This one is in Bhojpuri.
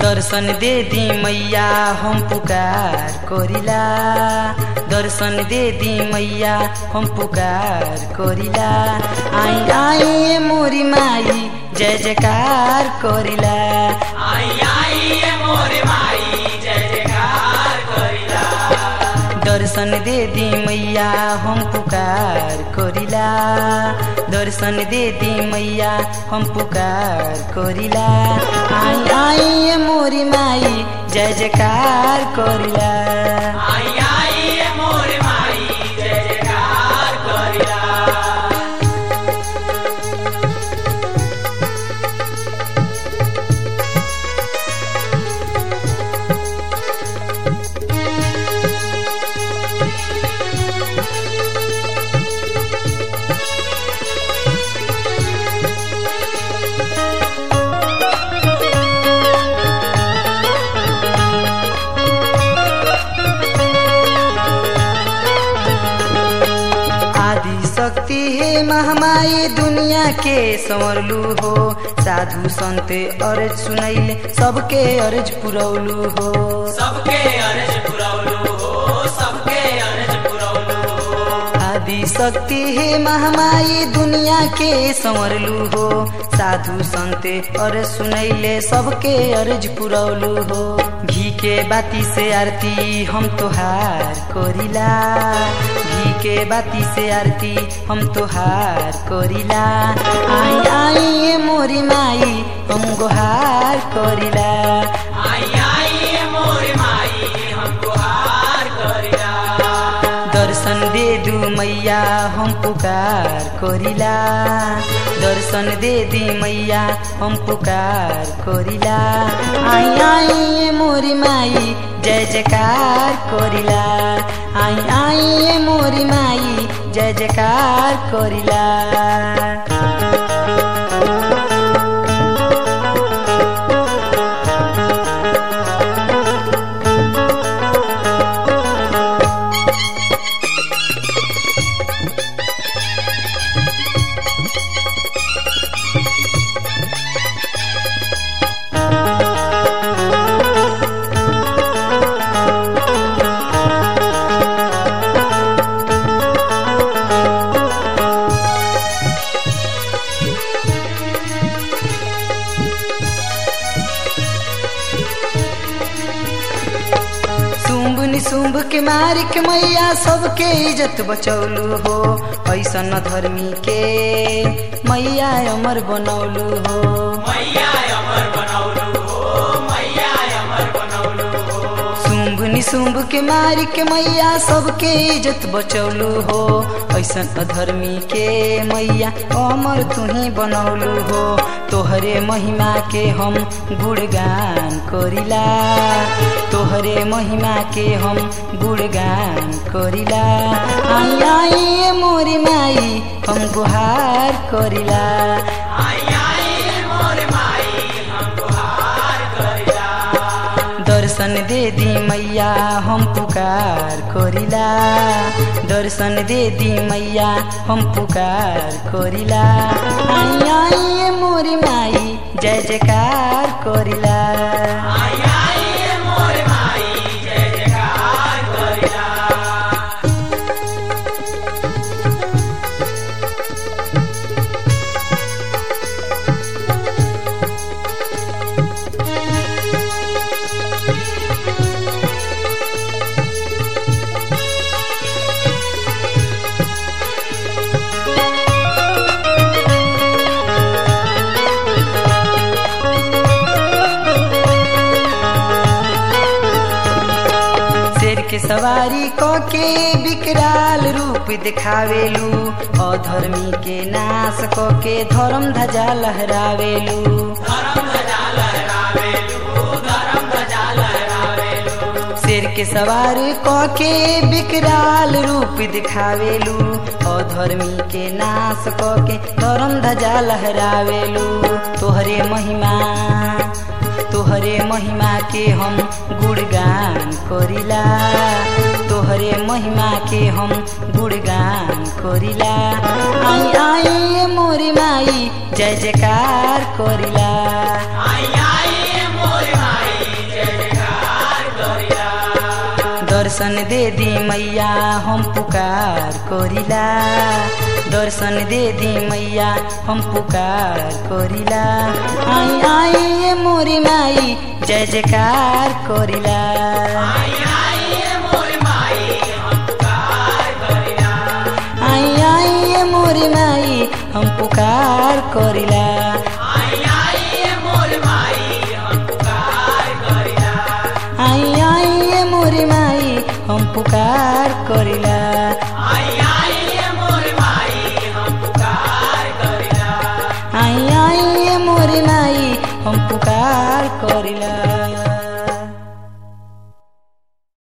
दर्शन दे दी मैया हम पुकार करिला, दर्शन दे दी मैया हम पुकार करिला। आई आई मोरी माई जय जयकार करिला, आई आई मोरी माई जय जयकार करिला। दर्शन दे दी मैया हम पुकार करिला, दर्शन दे दी मैया हम पुकार करिला। आई आई मोरी माई जय जयकार करिला, आई आई मोरी माई जय जयकार करिला। शक्ति है महामाई दुनिया के संवरलू हो, साधु संत अर्ज सुनैले सबके अर्ज पुरौलू हो, सबके अर्ज पुरौलू हो, सबके अर्ज पुरौलू हो। आदि शक्ति है महामाई दुनिया के संवरलू हो, साधु संत अर्ज सुनैले सबके अर्ज पुरौलू हो। घी के बाती से आरती हम तोहार करिला, घी के बाती से आरती हम तोहार करिला। आई आई मोरी माई हम गुहार करिला, आई आई मोरी माई हम गुहार करिला। दर्शन दे दू मैया हम पुकार करिला, दर्शन दे दी मैया हम पुकार करिला। आई आई मोरी माई जय जयकार करिला, आई आई मोरी माई जय जयकार करिला। शुंभ के मार के मैया सबके इज्जत बचौलू हो, ऐसन धर्मी के मैया अमर बनौलू हो, मैया अमर बनौलू हो, मैया अमर बनौलू हो। शुंभ निशुंभ के मार के मैया सबके इज्जत बचौलू हो, ऐसन अधर्मी के मैया अमर तुही बनौलू हो। तोहरे महिमा के हम गुणगान करिला, तोहरे महिमा के हम गुणगान करिला। आई आई मोरी माई हम गुहार करिला, आई आई मोरी माई हम गुहार करिला। दर्शन दे दी मैया हम पुकार करिला, दर्शन दे दी मैया हम पुकार करिला। आई आई मोरी माई जय जयकार करिला, आई आई मोरी माई जय जयकार करिला। के सवारी क के विकराल रूप दिखावेलू, अधर्मी के नाश क के धर्म ध्वजा लहरावेलू, धर्म ध्वजा लहरावेलू, धर्म ध्वजा लहरावेलू। शेर के सवार क के विकराल रूप दिखावेलू, अधर्मी के नाश क के धर्म ध्वजा लहरावेलू। तोहरे महिमा के हम गुणगान करिला, तोहरे महिमा के हम गुणगान करिला। आई आई मोरी माई जय जयकार करिला, आई आई मोरी माई दर्शन दे दी मैया हम पुकार करिला, दर्शन दे दी मैया हम पुकार करिला। आई आई ये मोरी माई जय जयकार करिला, आई आई ये मोरी माई हम पुकार करिला, आई आई ये मोरी माई हम पुकार करिला, आई आई ये मोरी माई हम पुकार करिला, आई आई ये मोरी माई हम पुकार करिला, आई आई ये मोरी माई हम पुकार करिला, आई आई ये मोरी माई हम पुकार करिला।